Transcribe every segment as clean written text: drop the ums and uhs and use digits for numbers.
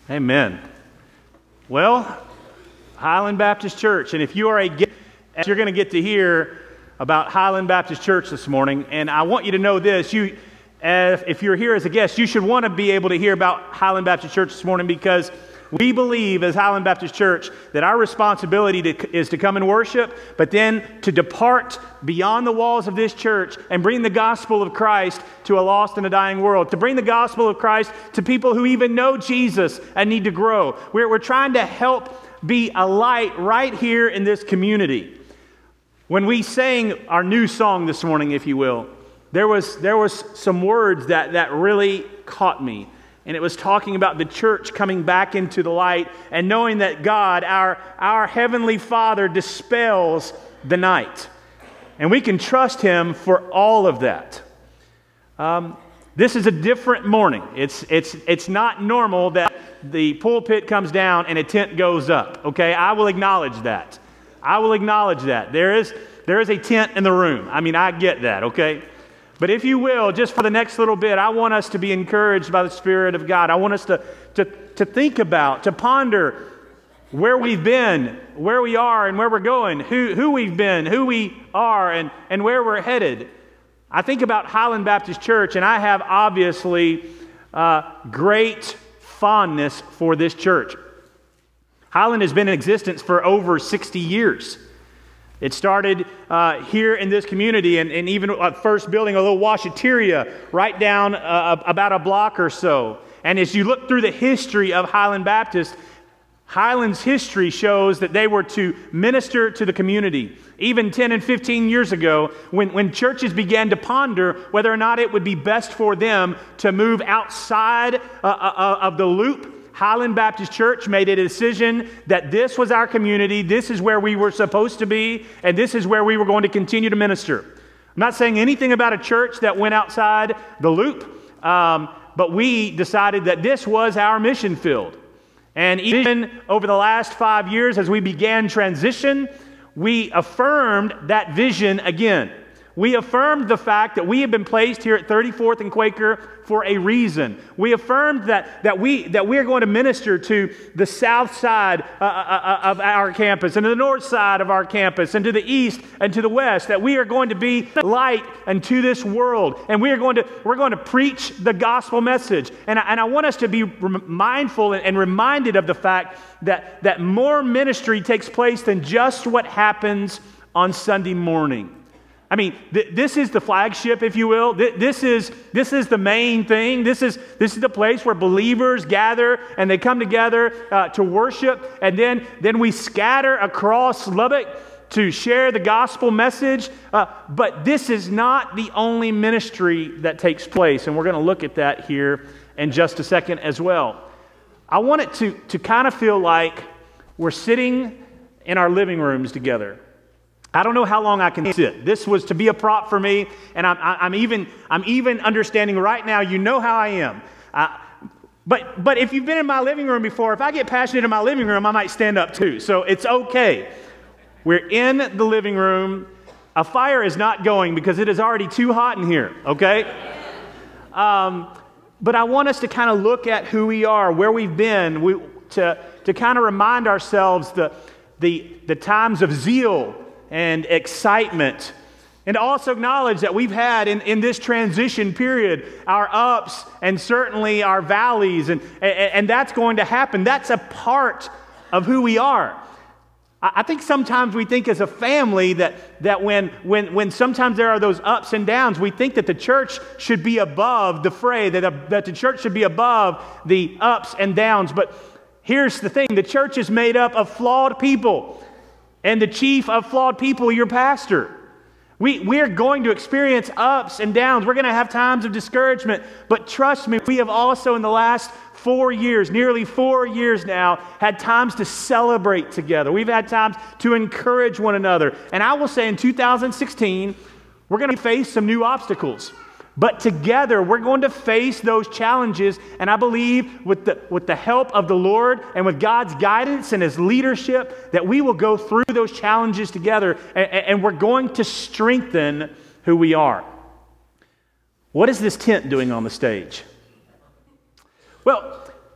Amen. Well, Highland Baptist Church, and if you are a guest, you're going to get to hear about Highland Baptist Church this morning, and I want you to know this. If you're here as a guest, you should want to be able to hear about Highland Baptist Church this morning, because we believe as Highland Baptist Church that our responsibility is to come and worship, but then to depart beyond the walls of this church and bring the gospel of Christ to a lost and a dying world, to bring the gospel of Christ to people who even know Jesus and need to grow. We're trying to help be a light right here in this community. When we sang our new song this morning, if you will, there was some words that really caught me. And it was talking about the church coming back into the light and knowing that God, our Heavenly Father, dispels the night. And we can trust Him for all of that. This is a different morning. It's not normal that the pulpit comes down and a tent goes up. Okay, I will acknowledge that. There is a tent in the room. I mean, I get that, okay? But if you will, just for the next little bit, I want us to be encouraged by the Spirit of God. I want us to think about, to ponder where we've been, where we are, and where we're going, who we've been, who we are, and where we're headed. I think about Highland Baptist Church, and I have obviously great fondness for this church. Highland has been in existence for over 60 years. It started here in this community, and even first building a little washateria right down about a block or so. And as you look through the history of Highland Baptist, Highland's history shows that they were to minister to the community. Even 10 and 15 years ago, when churches began to ponder whether or not it would be best for them to move outside of the loop, Highland Baptist Church made a decision that this was our community, this is where we were supposed to be, and this is where we were going to continue to minister. I'm not saying anything about a church that went outside the loop, but we decided that this was our mission field. And even over the last 5 years, as we began transition, we affirmed that vision again. We affirmed the fact that we have been placed here at 34th and Quaker for a reason. We affirmed that we are going to minister to the south side of our campus, and to the north side of our campus, and to the east and to the west, that we are going to be light unto this world, and we're going to preach the gospel message. And I want us to be mindful and reminded of the fact that more ministry takes place than just what happens on Sunday morning. I mean, this is the flagship, if you will. This is the main thing. This is the place where believers gather and they come together to worship, and then we scatter across Lubbock to share the gospel message. But this is not the only ministry that takes place, and we're going to look at that here in just a second as well. I want it to kind of feel like we're sitting in our living rooms together. I don't know how long I can sit. This was to be a prop for me, and I'm even understanding right now. You know how I am. But if you've been in my living room before, if I get passionate in my living room, I might stand up too. So it's okay. We're in the living room. A fire is not going because it is already too hot in here. Okay. But I want us to kind of look at who we are, where we've been, to kind of remind ourselves the times of zeal and excitement, and also acknowledge that we've had in this transition period our ups and certainly our valleys, and that's going to happen. That's a part of who we are. I think sometimes we think as a family that when sometimes there are those ups and downs, we think that the church should be above the fray, that the church should be above the ups and downs. But here's the thing: the church is made up of flawed people. And the chief of flawed people, your pastor. We're going to experience ups and downs. We're going to have times of discouragement. But trust me, we have also in the last 4 years, nearly 4 years now, had times to celebrate together. We've had times to encourage one another. And I will say in 2016, we're going to face some new obstacles. But together, we're going to face those challenges, and I believe with the help of the Lord and with God's guidance and His leadership, that we will go through those challenges together, and we're going to strengthen who we are. What is this tent doing on the stage? Well,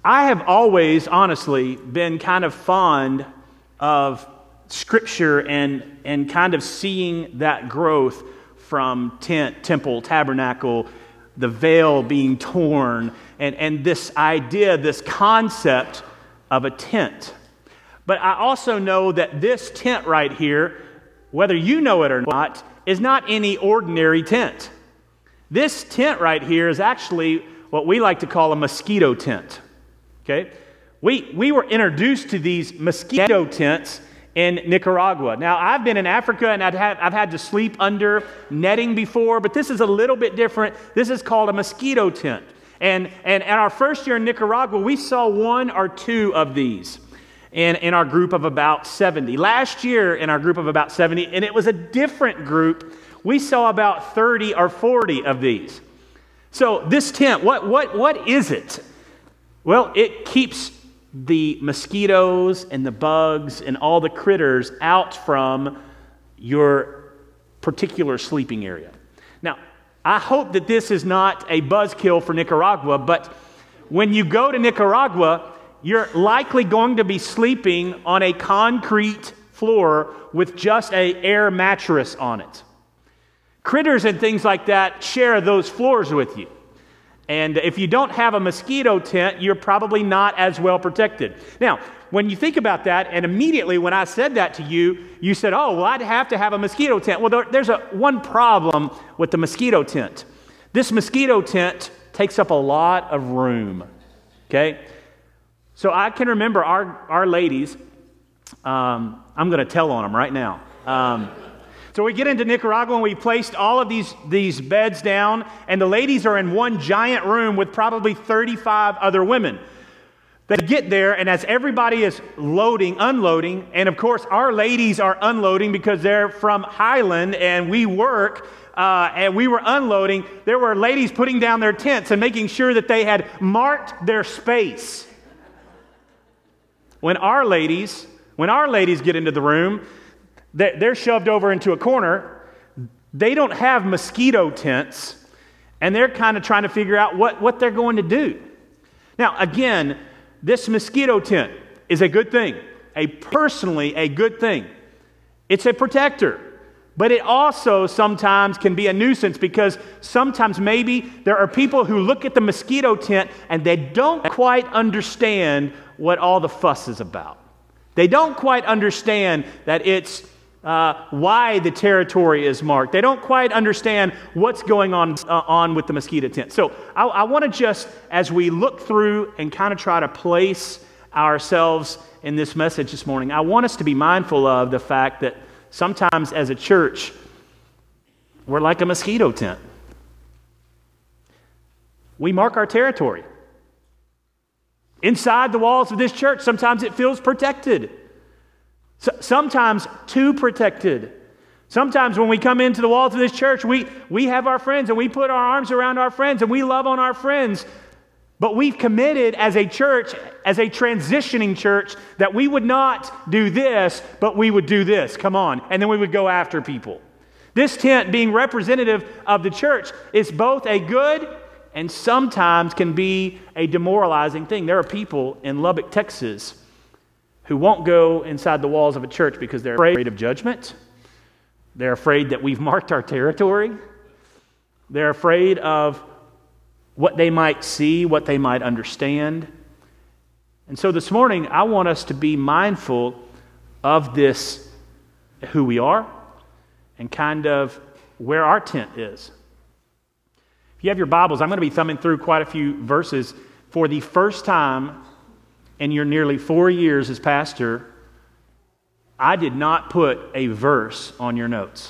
I have always, honestly, been kind of fond of Scripture and kind of seeing that growth from tent, temple, tabernacle, the veil being torn, and this idea, this concept of a tent. But I also know that this tent right here, whether you know it or not, is not any ordinary tent. This tent right here is actually what we like to call a mosquito tent. Okay? We were introduced to these mosquito tents in Nicaragua. Now, I've been in Africa and I've had to sleep under netting before, but this is a little bit different. This is called a mosquito tent. And our first year in Nicaragua, we saw one or two of these in our group of about 70. Last year, in our group of about 70, and it was a different group, we saw about 30 or 40 of these. So this tent, what is it? Well, it keeps the mosquitoes and the bugs and all the critters out from your particular sleeping area. Now, I hope that this is not a buzzkill for Nicaragua, but when you go to Nicaragua, you're likely going to be sleeping on a concrete floor with just an air mattress on it. Critters and things like that share those floors with you. And if you don't have a mosquito tent, you're probably not as well protected. Now, when you think about that, and immediately when I said that to you, you said, oh, well, I'd have to have a mosquito tent. Well, there's one problem with the mosquito tent. This mosquito tent takes up a lot of room, okay? So I can remember our ladies, I'm going to tell on them right now. So we get into Nicaragua and we placed all of these beds down, and the ladies are in one giant room with probably 35 other women. They get there, and as everybody is loading, unloading, and of course our ladies are unloading because they're from Highland and we work, and we were unloading, there were ladies putting down their tents and making sure that they had marked their space. When our ladies get into the room, they're shoved over into a corner. They don't have mosquito tents, and they're kind of trying to figure out what they're going to do. Now, again, this mosquito tent is a good thing, personally a good thing. It's a protector, but it also sometimes can be a nuisance because sometimes maybe there are people who look at the mosquito tent and they don't quite understand what all the fuss is about. They don't quite understand that it's why the territory is marked. They don't quite understand what's going on with the mosquito tent. So I want to just, as we look through and kind of try to place ourselves in this message this morning, I want us to be mindful of the fact that sometimes as a church, we're like a mosquito tent. We mark our territory. Inside the walls of this church, sometimes it feels protected. Sometimes too protected. Sometimes when we come into the walls of this church, we have our friends and we put our arms around our friends and we love on our friends. But we've committed as a church, as a transitioning church, that we would not do this, but we would do this. Come on. And then we would go after people. This tent, being representative of the church, is both a good and sometimes can be a demoralizing thing. There are people in Lubbock, Texas, who won't go inside the walls of a church because they're afraid of judgment. They're afraid that we've marked our territory. They're afraid of what they might see, what they might understand. And so this morning, I want us to be mindful of this, who we are, and kind of where our tent is. If you have your Bibles, I'm going to be thumbing through quite a few verses. For the first time in your nearly 4 years as pastor, I did not put a verse on your notes.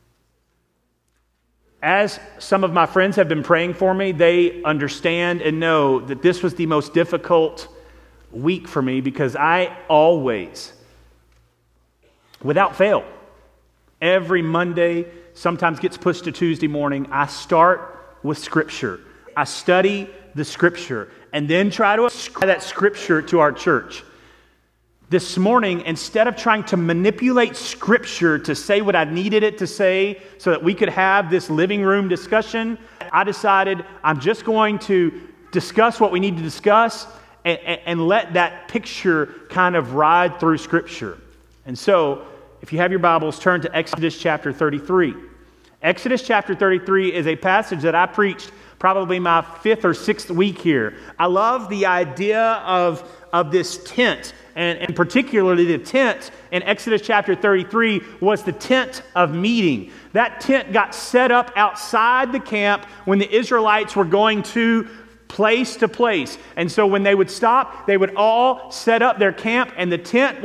As some of my friends have been praying for me, they understand and know that this was the most difficult week for me because I always, without fail, every Monday, sometimes gets pushed to Tuesday morning, I start with Scripture. I study the Scripture and then try to apply that Scripture to our church. This morning, instead of trying to manipulate Scripture to say what I needed it to say so that we could have this living room discussion, I decided I'm just going to discuss what we need to discuss, and let that picture kind of ride through Scripture. And so, if you have your Bibles, turn to Exodus chapter 33. Exodus chapter 33 is a passage that I preached probably my 5th or 6th week here. I love the idea of this tent, and particularly the tent in Exodus chapter 33 was the tent of meeting. That tent got set up outside the camp when the Israelites were going to place. And so when they would stop, they would all set up their camp, and the tent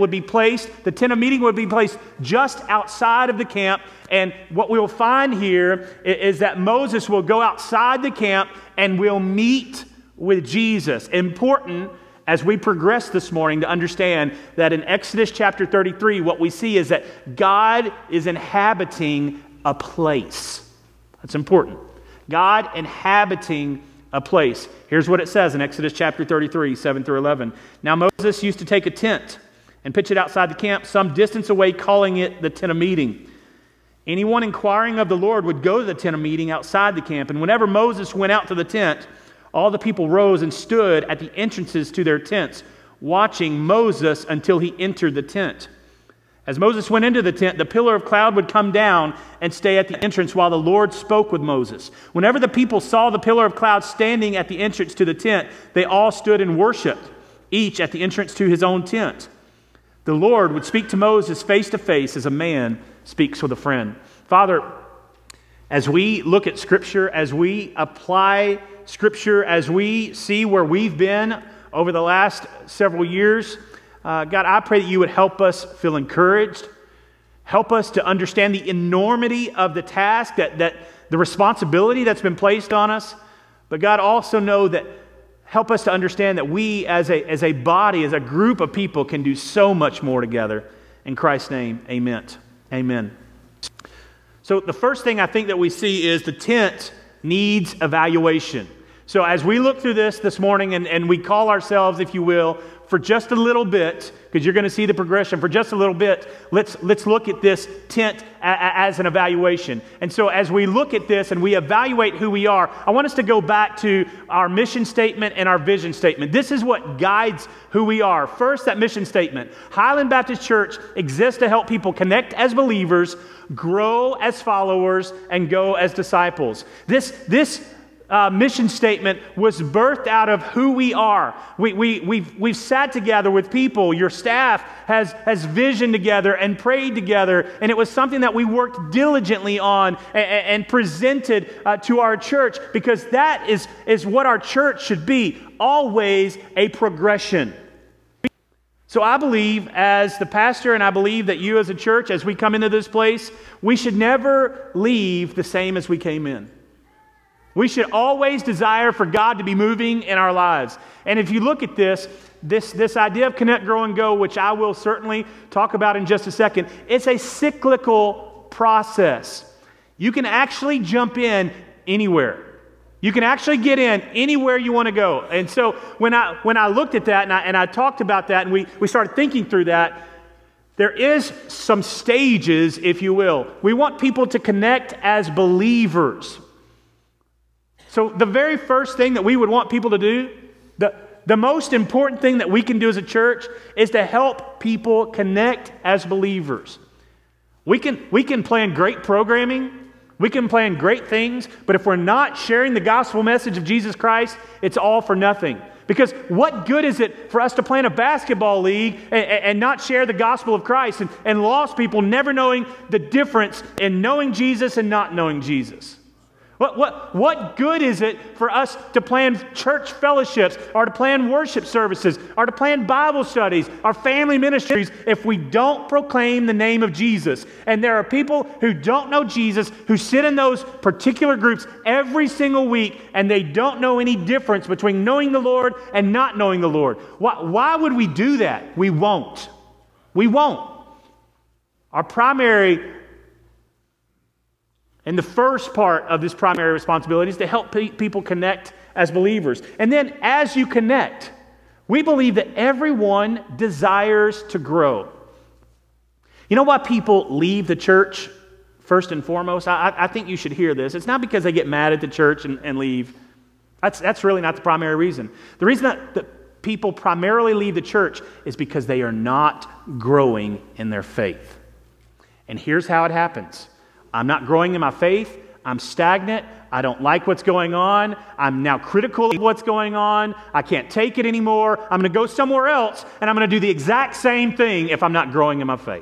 of meeting would be placed just outside of the camp. And what we'll find here is that Moses will go outside the camp and will meet with Jesus. Important as we progress this morning to understand that in Exodus chapter 33, what we see is that God is inhabiting a place. That's important. God inhabiting a place. Here's what it says in Exodus chapter 33, 7 through 11. Now Moses used to take a tent and pitch it outside the camp some distance away, calling it the tent of meeting. Anyone inquiring of the Lord would go to the tent of meeting outside the camp. And whenever Moses went out to the tent, all the people rose and stood at the entrances to their tents, watching Moses until he entered the tent. As Moses went into the tent, the pillar of cloud would come down and stay at the entrance while the Lord spoke with Moses. Whenever the people saw the pillar of cloud standing at the entrance to the tent, they all stood and worshiped, each at the entrance to his own tent. The Lord would speak to Moses face to face as a man speaks with a friend. Father, as we look at Scripture, as we apply Scripture, as we see where we've been over the last several years, God, I pray that you would help us feel encouraged, help us to understand the enormity of the task, that the responsibility that's been placed on us. But God, also know that help us to understand that we as a body, as a group of people, can do so much more together. In Christ's name, amen. Amen. So the first thing I think that we see is the tent needs evaluation. So as we look through this morning and we call ourselves, if you will, for just a little bit, because you're going to see the progression, for just a little bit, let's look at this tent as an evaluation. And so as we look at this and we evaluate who we are, I want us to go back to our mission statement and our vision statement. This is what guides who we are. First, that mission statement. Highland Baptist Church exists to help people connect as believers, grow as followers, and go as disciples. This mission statement was birthed out of who we are. We've sat together with people. Your staff has visioned together and prayed together, and it was something that we worked diligently on and presented to our church, because that is what our church should be, always a progression. So I believe as the pastor, and I believe that you as a church, as we come into this place, we should never leave the same as we came in. We should always desire for God to be moving in our lives. And if you look at this idea of connect, grow, and go, which I will certainly talk about in just a second, it's a cyclical process. You can actually jump in anywhere. You can actually get in anywhere you want to go. And so when I looked at that and I talked about that and we started thinking through that, there is some stages, if you will. We want people to connect as believers. So the very first thing that we would want people to do, the most important thing that we can do as a church, is to help people connect as believers. We can plan great programming, we can plan great things, but if we're not sharing the gospel message of Jesus Christ, it's all for nothing. Because what good is it for us to plan a basketball league and not share the gospel of Christ, and lost people never knowing the difference in knowing Jesus and not knowing Jesus? What good is it for us to plan church fellowships, or to plan worship services, or to plan Bible studies, or family ministries, if we don't proclaim the name of Jesus? And there are people who don't know Jesus, who sit in those particular groups every single week, and they don't know any difference between knowing the Lord and not knowing the Lord. Why would we do that? We won't. We won't. Our primary and the first part of this primary responsibility is to help people connect as believers. And then as you connect, we believe that everyone desires to grow. You know why people leave the church first and foremost? I think you should hear this. It's not because they get mad at the church and leave. That's really not the primary reason. The reason that people primarily leave the church is because they are not growing in their faith. And here's how it happens. I'm not growing in my faith. I'm stagnant. I don't like what's going on. I'm now critical of what's going on. I can't take it anymore. I'm going to go somewhere else, and I'm going to do the exact same thing if I'm not growing in my faith.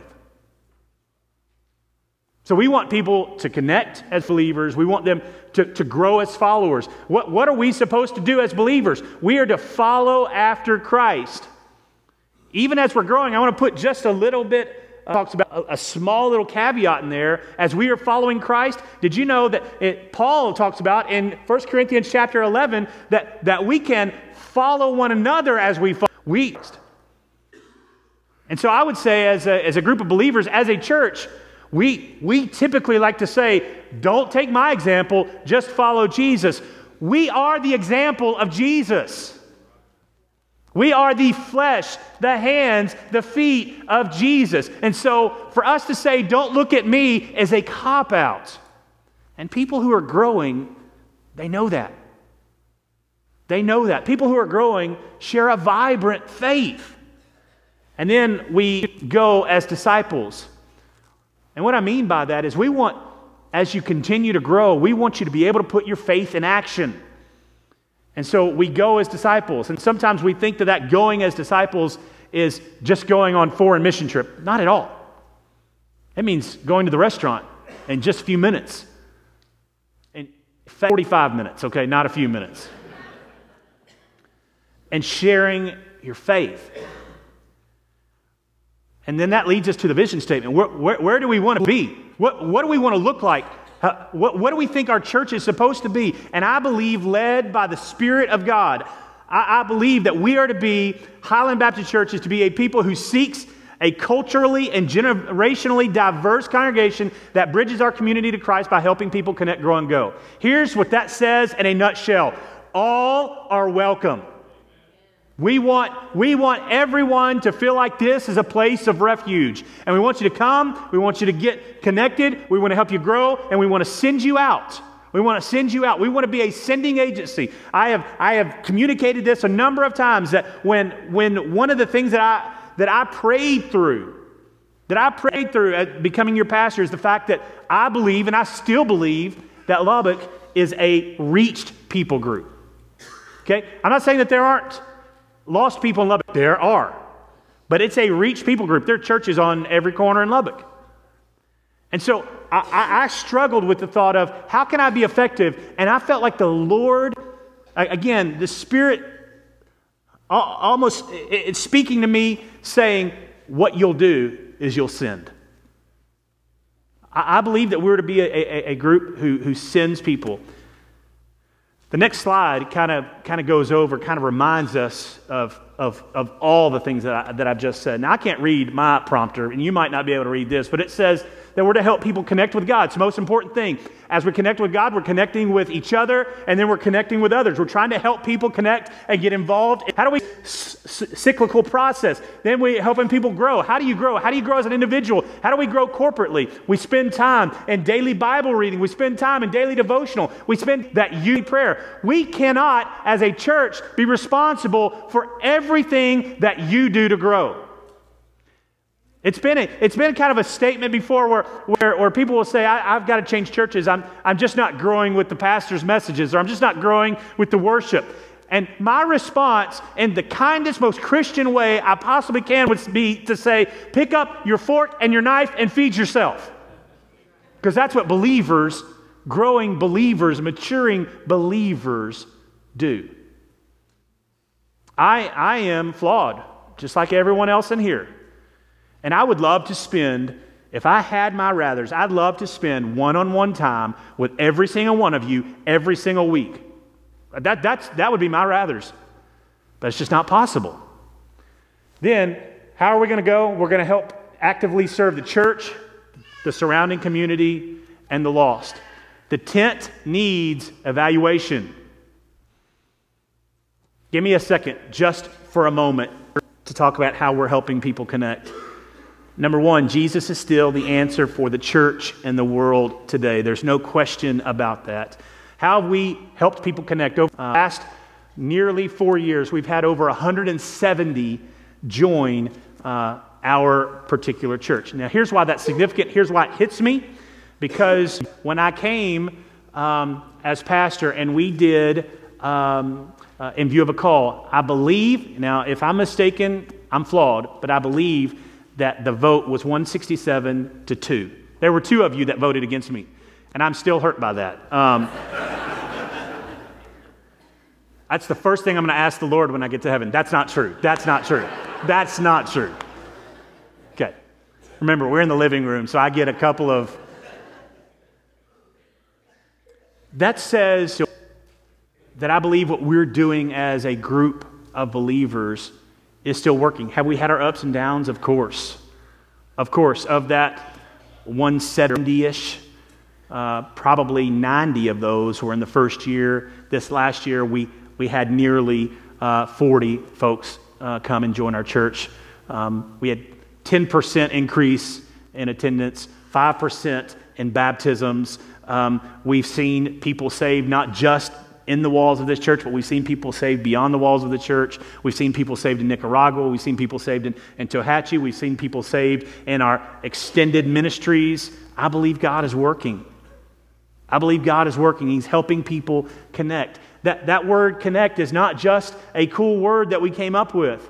So we want people to connect as believers. We want them to grow as followers. What are we supposed to do as believers? We are to follow after Christ. Even as we're growing, I want to put just a little bit, talks about a small little caveat in there. As we are following Christ, did you know that Paul talks about in 1 Corinthians chapter 11 that we can follow one another as we follow Christ. And so I would say as a group of believers, as a church, we typically like to say, don't take my example, just follow Jesus. We are the example of Jesus. We are the flesh, the hands, the feet of Jesus. And so for us to say, don't look at me, is a cop-out. And people who are growing, they know that. They know that. People who are growing share a vibrant faith. And then we go as disciples. And what I mean by that is we want, as you continue to grow, we want you to be able to put your faith in action. And so we go as disciples. And sometimes we think that going as disciples is just going on foreign mission trip. Not at all. It means going to the restaurant in just a few minutes. In 45 minutes, okay, not a few minutes. And sharing your faith. And then that leads us to the vision statement. Where do we want to be? What do we want to look like? What do we think our church is supposed to be? And I believe, led by the Spirit of God, I believe that we are to be, Highland Baptist Church is to be a people who seeks a culturally and generationally diverse congregation that bridges our community to Christ by helping people connect, grow, and go. Here's what that says in a nutshell. All are welcome. We want everyone to feel like this is a place of refuge. And we want you to come, we want you to get connected, we want to help you grow, and we want to send you out. We want to send you out. We want to be a sending agency. I have communicated this a number of times that when one of the things that I prayed through at becoming your pastor is the fact that I believe, and I still believe, that Lubbock is a reached people group. Okay? I'm not saying that there aren't lost people in Lubbock. There are. But it's a reached people group. There are churches on every corner in Lubbock. And so I struggled with the thought of, how can I be effective? And I felt like the Lord, again, the Spirit almost it's speaking to me saying, what you'll do is you'll send. I believe that we're to be a group who sends people. The next slide kind of goes over, kind of reminds us of all the things that I've just said. Now, I can't read my prompter, and you might not be able to read this, but it says that we're to help people connect with God. It's the most important thing. As we connect with God, we're connecting with each other, and then we're connecting with others. We're trying to help people connect and get involved. How do we cyclical process? Then we're helping people grow. How do you grow? How do you grow as an individual? How do we grow corporately? We spend time in daily Bible reading. We spend time in daily devotional. We spend that unity prayer. We cannot, as a church, be responsible for everything that you do to grow. It's been kind of a statement before where people will say, I've got to change churches. I'm just not growing with the pastor's messages, or I'm just not growing with the worship. And my response, in the kindest, most Christian way I possibly can, would be to say, pick up your fork and your knife and feed yourself. Because that's what believers, growing believers, maturing believers do. I am flawed, just like everyone else in here. And I would love to spend, if I had my rathers, I'd love to spend one-on-one time with every single one of you every single week. That would be my rathers. But it's just not possible. Then, how are we going to go? We're going to help actively serve the church, the surrounding community, and the lost. The tent needs evaluation. Give me a second, just for a moment, to talk about how we're helping people connect. Number one, Jesus is still the answer for the church and the world today. There's no question about that. How have we helped people connect? Over the last nearly 4 years, we've had over 170 join our particular church. Now, here's why that's significant. Here's why it hits me. Because when I came as pastor and we did In View of a Call, I believe, now if I'm mistaken, I'm flawed, but I believe that the vote was 167 to 2. There were 2 of you that voted against me, and I'm still hurt by that. That's the first thing I'm going to ask the Lord when I get to heaven. That's not true. That's not true. That's not true. Okay. Remember, we're in the living room, so I get a couple of... That says that I believe what we're doing as a group of believers is still working. Have we had our ups and downs? Of course. Of course. Of that 170-ish, probably 90 of those were in the first year. This last year, we had nearly 40 folks come and join our church. We had 10% increase in attendance, 5% in baptisms. We've seen people saved not just in the walls of this church, but we've seen people saved beyond the walls of the church. We've seen people saved in Nicaragua. We've seen people saved in Tohatchee. We've seen people saved in our extended ministries. I believe God is working. I believe God is working. He's helping people connect. That word connect is not just a cool word that we came up with.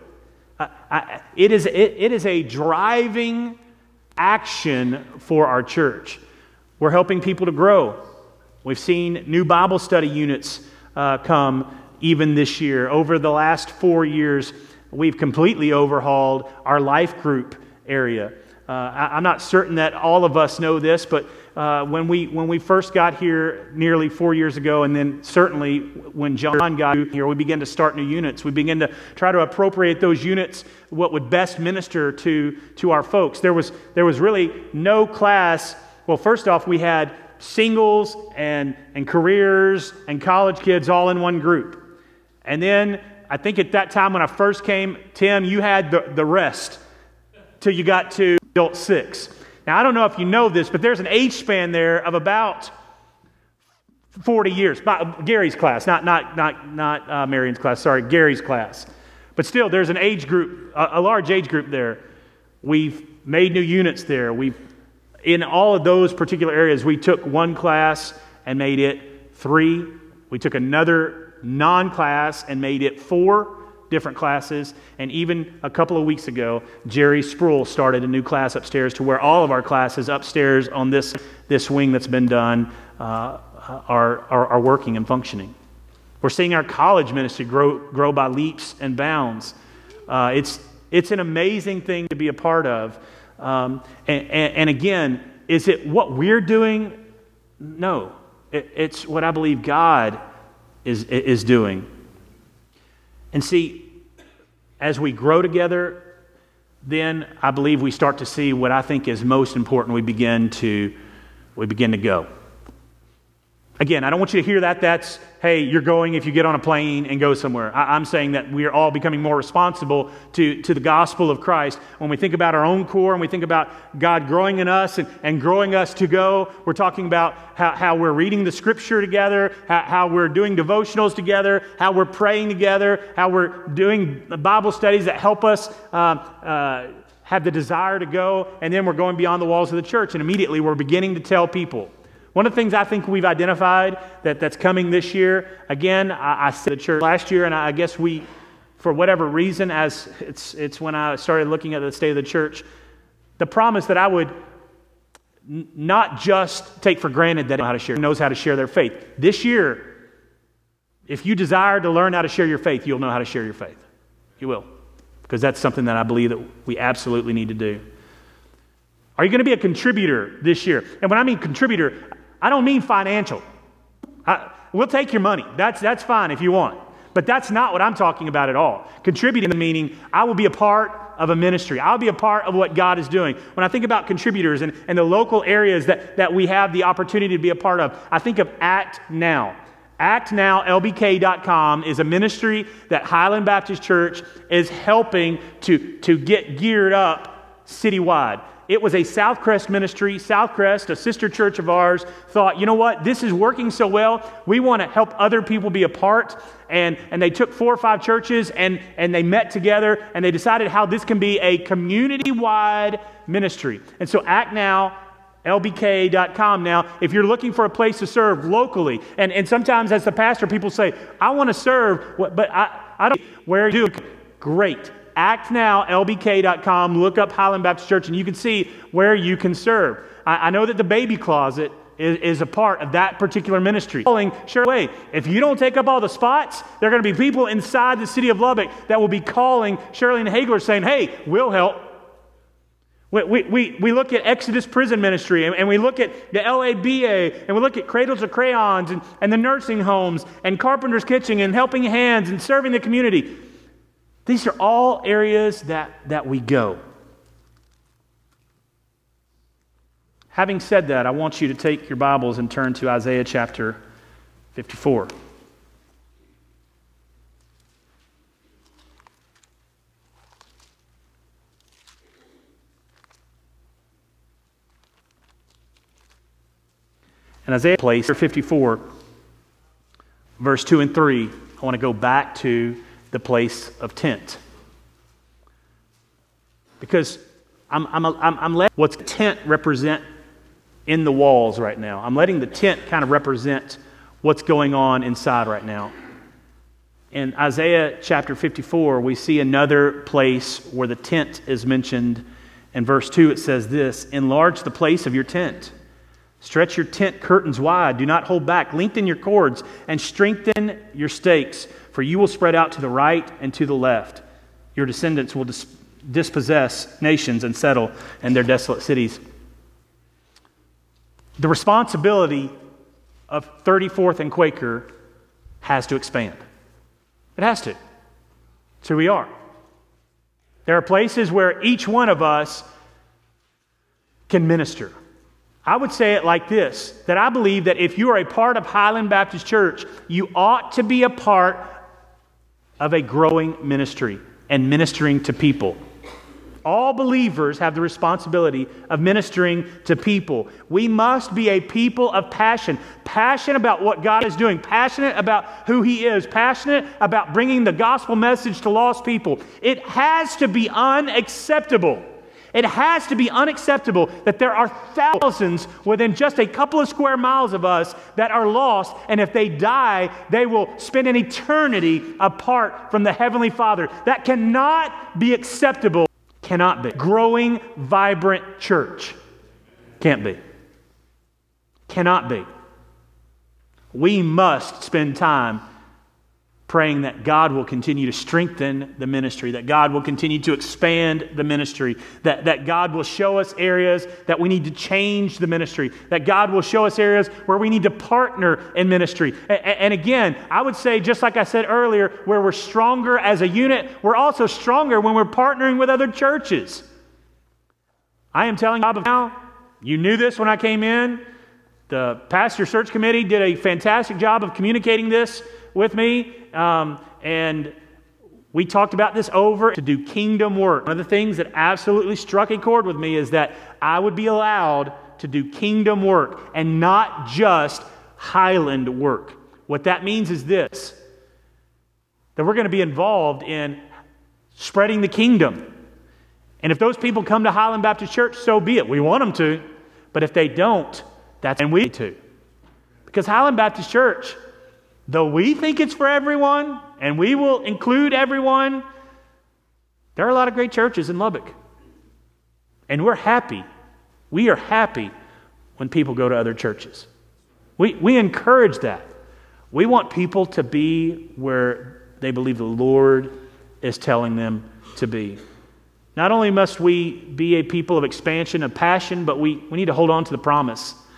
It is a driving action for our church. We're helping people to grow. We've seen new Bible study units come even this year. Over the last 4 years, we've completely overhauled our life group area. I'm not certain that all of us know this, but when we first got here nearly 4 years ago, and then certainly when John got here, we began to start new units. We began to try to appropriate those units what would best minister to our folks. There was really no class. Well, first off, we had singles and careers and college kids all in one group. And then I think at that time when I first came, Tim, you had the rest till you got to adult 6. Now, I don't know if you know this, but there's an age span there of about 40 years. Gary's class, not Marion's class, sorry, Gary's class. But still, there's an age group, a large age group there. We've made new units there. In all of those particular areas, we took one class and made it 3. We took another non-class and made it 4 different classes. And even a couple of weeks ago, Jerry Sproul started a new class upstairs to where all of our classes upstairs on this wing that's been done are working and functioning. We're seeing our college ministry grow by leaps and bounds. It's an amazing thing to be a part of. And again, is it what we're doing? No. It's what I believe God is doing. And see, as we grow together, then I believe we start to see what I think is most important. We begin to go. Again, I don't want you to hear that's, hey, you're going if you get on a plane and go somewhere. I'm saying that we are all becoming more responsible to the gospel of Christ. When we think about our own core and we think about God growing in us and growing us to go, we're talking about how we're reading the Scripture together, how we're doing devotionals together, how we're praying together, how we're doing Bible studies that help us have the desire to go, and then we're going beyond the walls of the church, and immediately we're beginning to tell people. One of the things I think we've identified that's coming this year, again, I said the church last year, and I guess we, for whatever reason, as it's when I started looking at the state of the church, the promise that I would not just take for granted that knows how to share their faith. This year, if you desire to learn how to share your faith, you'll know how to share your faith. You will, because that's something that I believe that we absolutely need to do. Are you going to be a contributor this year? And when I mean contributor, I don't mean financial. We'll take your money. That's fine if you want. But that's not what I'm talking about at all. Contributing meaning I will be a part of a ministry. I'll be a part of what God is doing. When I think about contributors and the local areas that we have the opportunity to be a part of, I think of Act Now. ActNowLBK.com is a ministry that Highland Baptist Church is helping to get geared up citywide. it was a Southcrest ministry. Southcrest, a sister church of ours, thought, you know what, this is working so well, we want to help other people be a part. And they took 4 or 5 churches and they met together and they decided how this can be a community-wide ministry. And so Act Now, lbk.com now, if you're looking for a place to serve locally, and sometimes as the pastor, people say, I want to serve, but I don't, where do? Great. Act Now, lbk.com, look up Highland Baptist Church, and you can see where you can serve. I know that the baby closet is a part of that particular ministry. Sure, if you don't take up all the spots, there are going to be people inside the city of Lubbock that will be calling Shirley and Hagler saying, hey, we'll help. We look at Exodus Prison Ministry, and we look at the LABA, and we look at Cradles of Crayons, and the nursing homes, and Carpenter's Kitchen, and Helping Hands, and serving the community. These are all areas that we go. Having said that, I want you to take your Bibles and turn to Isaiah chapter 54. In Isaiah 54, verse 2 and 3, I want to go back to the place of tent. Because I'm letting what's tent represent in the walls right now. I'm letting the tent kind of represent what's going on inside right now. In Isaiah chapter 54, we see another place where the tent is mentioned. In verse 2, it says this, enlarge the place of your tent. Stretch your tent curtains wide. Do not hold back. Lengthen your cords and strengthen your stakes, for you will spread out to the right and to the left. Your descendants will dispossess nations and settle in their desolate cities. The responsibility of 34th and Quaker has to expand. It has to. It's who we are. There are places where each one of us can minister. I would say it like this, that I believe that if you are a part of Highland Baptist Church, you ought to be a part of a growing ministry and ministering to people. All believers have the responsibility of ministering to people. We must be a people of passion. Passionate about what God is doing. Passionate about who He is. Passionate about bringing the gospel message to lost people. It has to be unacceptable. It has to be unacceptable that there are thousands within just a couple of square miles of us that are lost, and if they die, they will spend an eternity apart from the Heavenly Father. That cannot be acceptable. Cannot be. Growing, vibrant church. Can't be. Cannot be. We must spend time praying that God will continue to strengthen the ministry, that God will continue to expand the ministry, that God will show us areas that we need to change the ministry, that God will show us areas where we need to partner in ministry. And again, I would say, just like I said earlier, where we're stronger as a unit, we're also stronger when we're partnering with other churches. I am telling you now, you knew this when I came in. The pastor search committee did a fantastic job of communicating this with me, and we talked about this over to do kingdom work. One of the things that absolutely struck a chord with me is that I would be allowed to do kingdom work and not just Highland work. What that means is this, that we're going to be involved in spreading the kingdom. And if those people come to Highland Baptist Church, so be it. We want them to. But if they don't, that's when we need to. Because Highland Baptist Church, though we think it's for everyone, and we will include everyone, there are a lot of great churches in Lubbock. And we're happy. We are happy when people go to other churches. We encourage that. We want people to be where they believe the Lord is telling them to be. Not only must we be a people of expansion, of passion, but we need to hold on to the promise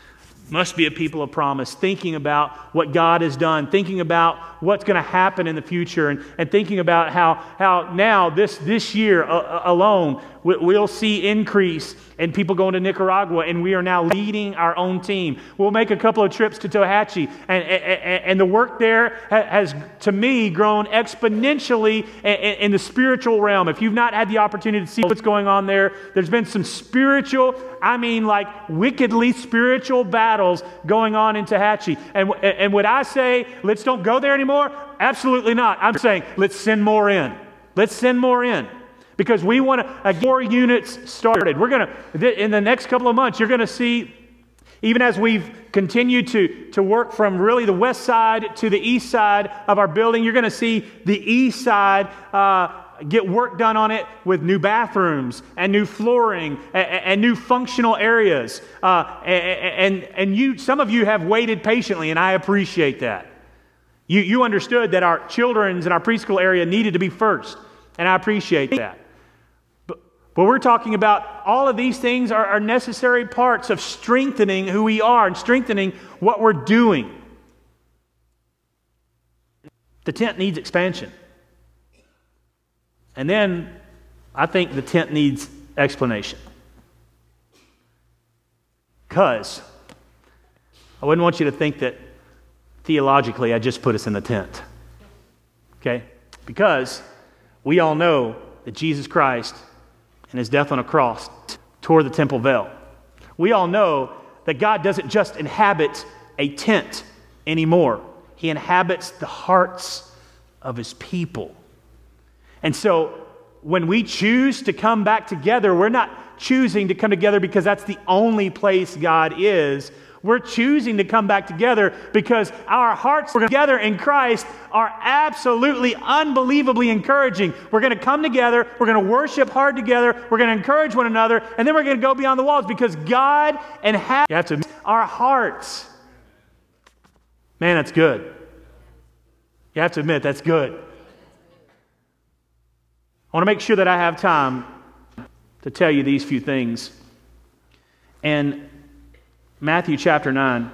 must be a people of promise, thinking about what God has done, thinking about what's going to happen in the future, and thinking about how now this year alone we'll see increase in people going to Nicaragua, and we are now leading our own team. We'll make a couple of trips to Tohatchee, and the work there has, to me, grown exponentially in the spiritual realm. If you've not had the opportunity to see what's going on there, there's been some spiritual, like wickedly spiritual battles going on in Tohatchee. And would I say, let's don't go there anymore? Absolutely not. I'm saying, let's send more in. Let's send more in. Because we want to get more units started. We're going to, in the next couple of months, you're going to see, even as we've continued to work from really the west side to the east side of our building, you're going to see the east side get work done on it with new bathrooms and new flooring and new functional areas. And some of you have waited patiently, and I appreciate that. You understood that our children's and our preschool area needed to be first, and I appreciate that. But we're talking about all of these things are necessary parts of strengthening who we are and strengthening what we're doing. The tent needs expansion. And then I think the tent needs explanation. Because I wouldn't want you to think that theologically I just put us in the tent. Okay? Because we all know that Jesus Christ and his death on a cross tore the temple veil. We all know that God doesn't just inhabit a tent anymore. He inhabits the hearts of his people. And so when we choose to come back together, we're not choosing to come together because that's the only place God is. We're choosing to come back together because our hearts together in Christ are absolutely, unbelievably encouraging. We're going to come together, we're going to worship hard together, we're going to encourage one another, and then we're going to go beyond the walls because God inhabits our hearts. Man, that's good. You have to admit, that's good. I want to make sure that I have time to tell you these few things. And Matthew chapter 9,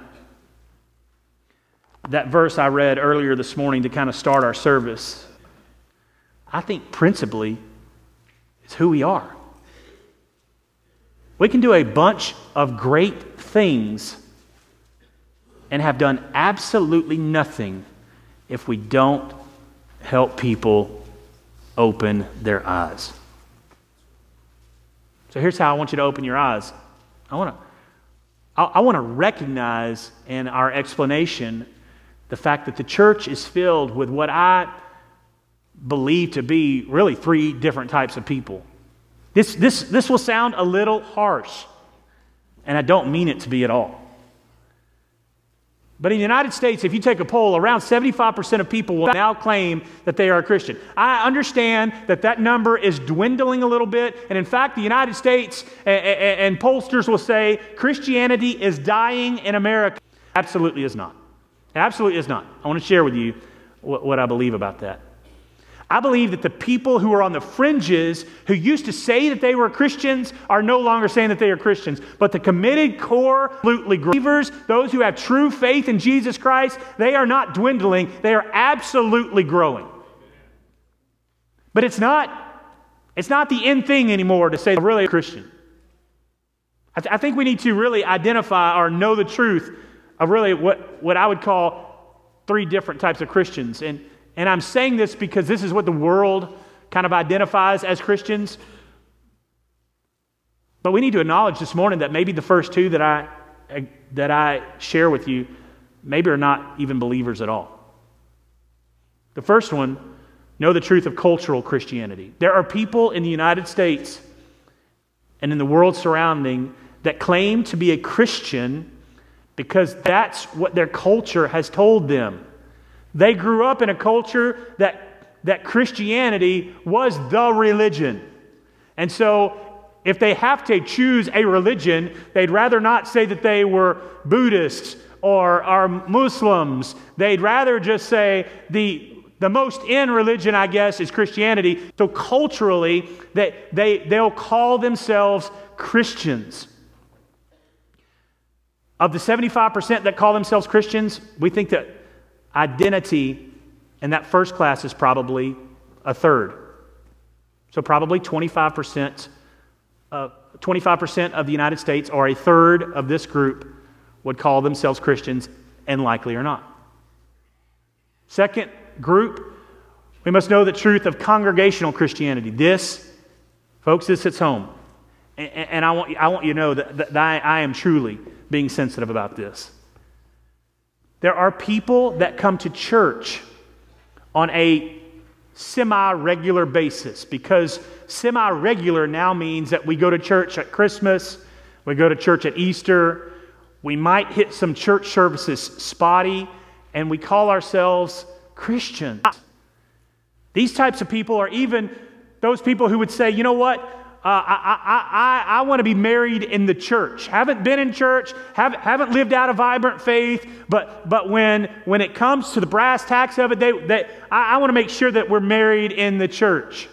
that verse I read earlier this morning to kind of start our service, I think principally is who we are. We can do a bunch of great things and have done absolutely nothing if we don't help people open their eyes. So here's how I want you to open your eyes. I want to recognize in our explanation the fact that the church is filled with what I believe to be really three different types of people. This will sound a little harsh, and I don't mean it to be at all. But in the United States, if you take a poll, around 75% of people will now claim that they are a Christian. I understand that number is dwindling a little bit, and in fact, the United States and pollsters will say Christianity is dying in America. Absolutely is not. Absolutely is not. I want to share with you what I believe about that. I believe that the people who are on the fringes, who used to say that they were Christians, are no longer saying that they are Christians. But the committed core, absolutely believers, those who have true faith in Jesus Christ, they are not dwindling. They are absolutely growing. But it's not the end thing anymore to say they're really a Christian. I think we need to really identify or know the truth of really what I would call three different types of Christians. And I'm saying this because this is what the world kind of identifies as Christians. But we need to acknowledge this morning that maybe the first two that I share with you maybe are not even believers at all. The first one, know the truth of cultural Christianity. There are people in the United States and in the world surrounding that claim to be a Christian because that's what their culture has told them. They grew up in a culture that Christianity was the religion. And so if they have to choose a religion, they'd rather not say that they were Buddhists or are Muslims. They'd rather just say the most in religion, I guess, is Christianity. So culturally, they'll call themselves Christians. Of the 75% that call themselves Christians, we think that identity in that first class is probably a third. So probably 25% of the United States, or a third of this group, would call themselves Christians, and likely or not. Second group, we must know the truth of congregational Christianity. This, folks, this hits home. And I want you to know that I am truly being sensitive about this. There are people that come to church on a semi-regular basis, because semi-regular now means that we go to church at Christmas, we go to church at Easter, we might hit some church services spotty, and we call ourselves Christians. These types of people are even those people who would say, you know what, I want to be married in the church. Haven't been in church, haven't lived out a vibrant faith, but when it comes to the brass tacks of it, I want to make sure that we're married in the church.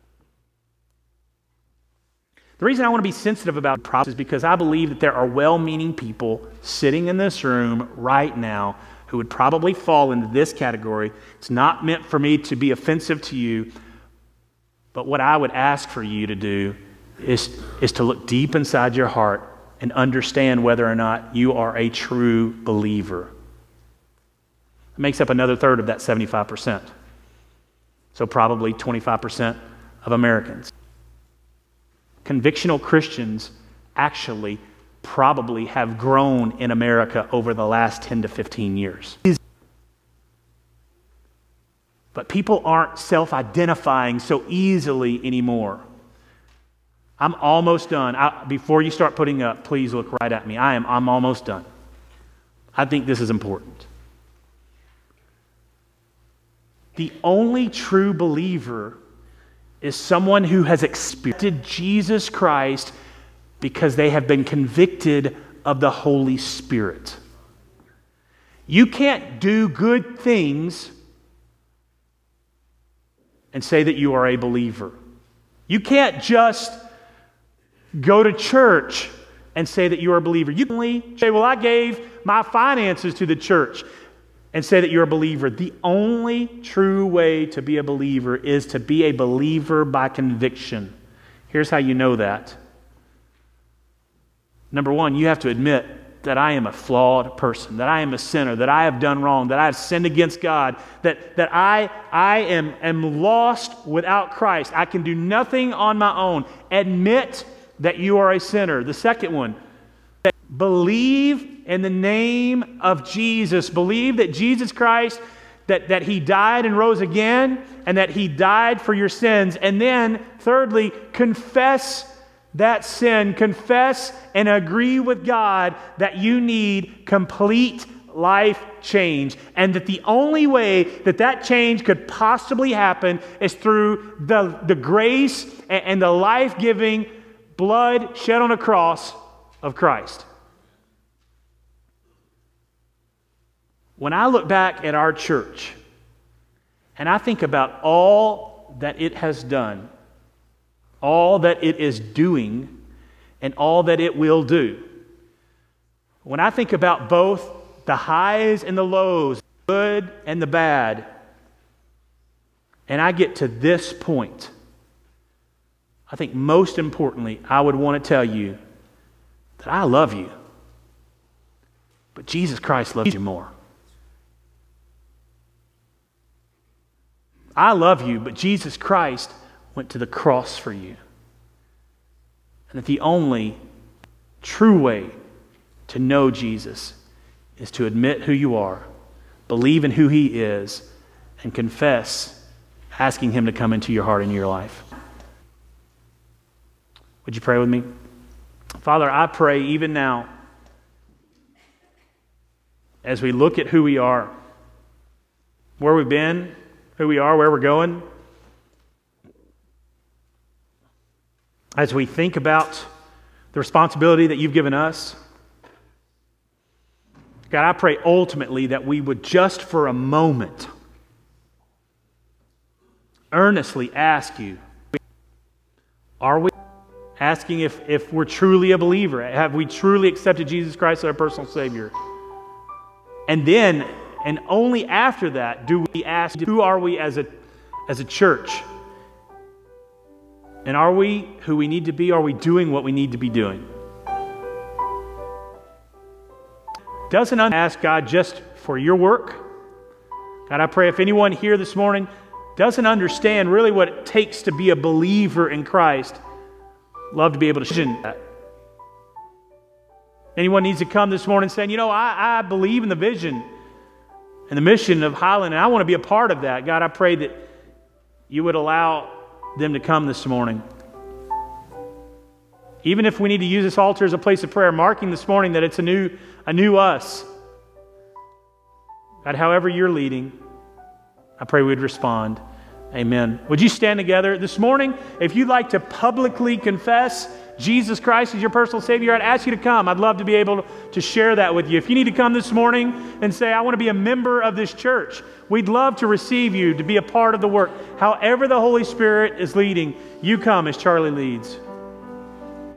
The reason I want to be sensitive about problems is because I believe that there are well-meaning people sitting in this room right now who would probably fall into this category. It's not meant for me to be offensive to you, but what I would ask for you to do is to look deep inside your heart and understand whether or not you are a true believer. It makes up another third of that 75%. So probably 25% of Americans. Convictional Christians actually probably have grown in America over the last 10 to 15 years. But people aren't self-identifying so easily anymore. I'm almost done. Before you start putting up, please look right at me. I'm almost done. I think this is important. The only true believer is someone who has experienced Jesus Christ because they have been convicted of the Holy Spirit. You can't do good things and say that you are a believer. You can't just go to church and say that you are a believer. You can only say, well, I gave my finances to the church, and say that you're a believer. The only true way to be a believer is to be a believer by conviction. Here's how you know that. Number one, you have to admit that I am a flawed person, that I am a sinner, that I have done wrong, that I have sinned against God, that I am lost without Christ. I can do nothing on my own. Admit that you are a sinner. The second one, believe in the name of Jesus. Believe that Jesus Christ, that He died and rose again, and that He died for your sins. And then, thirdly, confess that sin. Confess and agree with God that you need complete life change, and that the only way that change could possibly happen is through the grace and the life-giving blood shed on a cross of Christ. When I look back at our church and I think about all that it has done, all that it is doing, and all that it will do, when I think about both the highs and the lows, the good and the bad, and I get to this point, I think most importantly, I would want to tell you that I love you, but Jesus Christ loves you more. I love you, but Jesus Christ went to the cross for you. And that the only true way to know Jesus is to admit who you are, believe in who He is, and confess, asking Him to come into your heart and your life. Would you pray with me? Father, I pray even now, as we look at who we are, where we've been, who we are, where we're going, as we think about the responsibility that you've given us, God, I pray ultimately that we would just for a moment earnestly ask you, are we? asking if we're truly a believer. Have we truly accepted Jesus Christ as our personal Savior? And then, and only after that, do we ask, who are we as a church? And are we who we need to be? Are we doing what we need to be doing? Doesn't ask God just for your work. God, I pray if anyone here this morning doesn't understand really what it takes to be a believer in Christ, love to be able to share that. Anyone needs to come this morning saying, I believe in the vision and the mission of Highland, and I want to be a part of that. God, I pray that you would allow them to come this morning. Even if we need to use this altar as a place of prayer, marking this morning that it's a new us. God, however you're leading, I pray we'd respond. Amen. Would you stand together this morning? If you'd like to publicly confess Jesus Christ as your personal Savior, I'd ask you to come. I'd love to be able to share that with you. If you need to come this morning and say, I want to be a member of this church, we'd love to receive you to be a part of the work. However the Holy Spirit is leading, you come as Charlie leads.